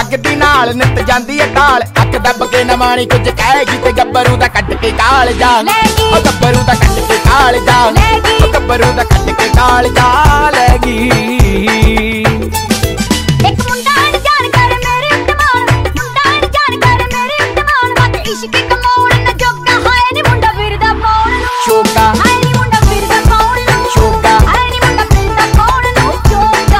ਅੱਗ ਦੀ ਨਾਲ ਨਿੱਤ ਜਾਂਦੀ ਏ ਢਾਲ ਅੱਖ ਦੱਬ ਕੇ ਨਾ ਮਾਣੀ ਕੁਝ ਕਹੇਗੀ ਤੇ ਗੱਭਰੂ ਦਾ ਕੱਢ ਕੇ ਕਾਲ ਜਾ ਉਹ ਗੱਭਰੂ ਦਾ ਕੱਢ ਕੇ ਕਾਲ ਜਾ ਉਹ ਗੱਭਰੂ ਦਾ ਕੱਢ ਕੇ ਕਾਲ ਜਾ ਲੈ ਗਈ ਇੱਕ ਮੁੰਡਾ ਅਣਜਾਣ ਕਰ ਮੇਰੇ ਉੱਤਮਾਨ ਮੁੰਡਾ ਅਣਜਾਣ ਕਰ ਮੇਰੇ ਉੱਤਮਾਨ ਵੱਧ ਇਸ਼ਕ ਕਮਾਉਣ ਨਾ ਜੋਗਾ ਹਾਏ ਨੀ ਮੁੰਡਾ ਫਿਰਦਾ ਪਾਉਣ ਨੂੰ ਸ਼ੋਕਾ ਹਾਏ ਨੀ ਮੁੰਡਾ ਫਿਰਦਾ ਪਾਉਣ ਨੂੰ ਸ਼ੋਕਾ ਹਾਏ ਨੀ ਮੁੰਡਾ ਫਿਰਦਾ ਪਾਉਣ ਨੂੰ ਜੋਗਾ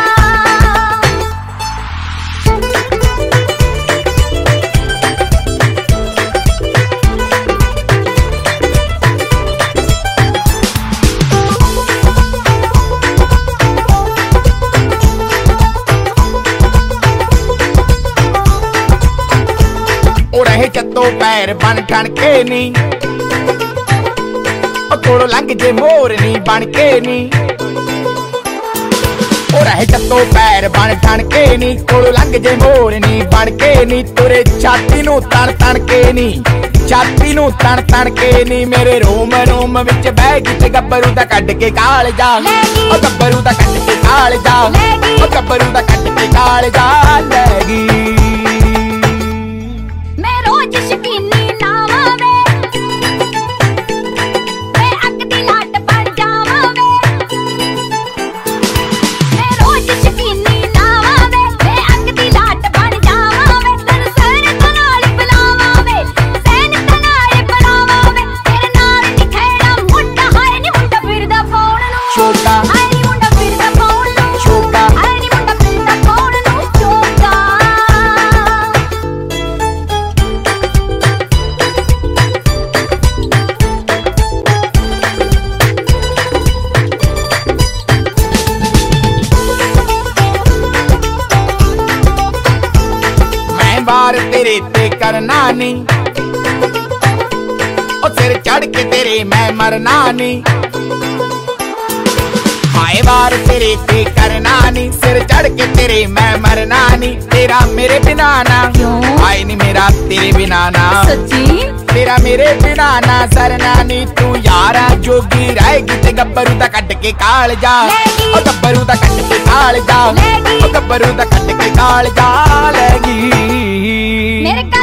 ਉਹ ਰਹੇ ਚੱਤੋ ਪੈਰ ਬਣ ਠਣ ਕੇ ਨੀ ਉਹ ਕੋਲੋਂ ਲੰਘ ਜੇ ਮੋਰ ਨੀ ਬਣ ਕੇ ਨੀ ਉਹ ਰਹੇ ਚੱਤੋ ਪੈਰ ਬਣ ਠਣ ਕੇ ਨੀ ਕੋਲੋਂ ਲੰਘ ਜੇ ਮੋਰ ਨੀ ਬਣ ਕੇ ਨੀ ਤੁਰੇ ਛਾਤੀ ਨੂੰ ਤਣ ਤਣ ਕੇ ਨੀ ਛਾਤੀ ਨੂੰ ਤਣ ਤਣ ਕੇ ਨੀ ਮੇਰੇ ਰੋਮ ਰੋਮ ਵਿੱਚ ਬਹਿ ਗਈ ਤੇ ਗੱਭਰੂ ਦਾ ਕੱਢ ਕੇ ਕਾਲ ਜਾ ਉਹ ਗੱਭਰੂ ਦਾ ਕੱਢ ਕੇ ਕਾਲ ਜਾ ਉਹ ਗੱਭਰੂ ਦਾ ਕੱਢ ਕੇ ਕਾਲ ਜਾ ਲੈ ਗਈ ਸ਼ਕੀਨੀ ਨਾਵਾਂ ਵੇ ਮੈਂ ਅੱਗ ਦੀ ਲਾਟ ਬਣ ਜਾਵਾਂ ਵੇ ਮੈਂ ਰੋਜ਼ ਸ਼ਕੀਨੀ ਨਾਵਾਂ ਵੇ ਮੈਂ ਅੱਗ ਦੀ ਲਾਟ ਬਣ ਜਾਵਾਂ ਵੇ ਤਨ ਸੈਨ ਤੋਂ ਨਾਲ ਬੁਲਾਵਾਂ ਵੇ ਸੈਨ ਤੋਂ ਨਾਲ ਬੁਲਾਵਾਂ ਵੇ ਤੇਰੇ ਨਾਲ ਨੀ ਖੇੜਾ ਮੁੰਡਾ ਹਾਏ ਨੀ ਮੁੰਡਾ ਫਿਰਦਾ ਪਾਉਣ ਨੂੰ ਸ਼ੋਕਾ ਹਾਏ ਨੀ ਮੁੰਡਾ ਫਿਰਦਾ ਪਾਉਣ ਨੂੰ ਸ਼ੋਕਾ ਹਾਏ ਨੀ ਮੁੰਡਾ ਫਿਰਦਾ ਪਾਉਣ ਨੂੰ ਸ਼ੋਕਾ ਵਾਰ ਤੇਰੇ ਤੇ ਕਰਨਾ ਨੀ ਉਹ ਸਿਰ ਚੜ ਕੇ ਤੇਰੇ ਮੈਂ ਮਰਨਾ ਨੀ ਹਾਏ ਵਾਰ ਤੇਰੇ ਤੇ ਕਰਨਾ ਨੀ ਸਿਰ ਚੜ ਕੇ ਤੇਰੇ ਮੈਂ ਮਰਨਾ ਨੀ ਤੇਰਾ ਮੇਰੇ ਬਿਨਾ ਨਾ ਹਾਏ ਨੀ ਮੇਰਾ ਤੇਰੇ ਬਿਨਾ ਨਾ ਸੱਚੀ ਤੇਰਾ ਮੇਰੇ ਬਿਨਾ ਨਾ ਸਰਨਾ ਨੀ ਤੂੰ ਯਾਰਾ ਜੋਗੀ ਰਹੇਗੀ ਤੇ ਗੱਭਰੂ ਦਾ ਕੱਢ ਕੇ ਕਾਲ ਜਾ ਉਹ ਗੱਭਰੂ ਦਾ ਕੱਢ ਕੇ ਕਾਲ ਜਾ ਉਹ ਗੱਭਰੂ ਦਾ ਕੱਢ ਕੇ ਕਾਲ ਜਾ ਲੈ ਗਈ ਮੇਰੇ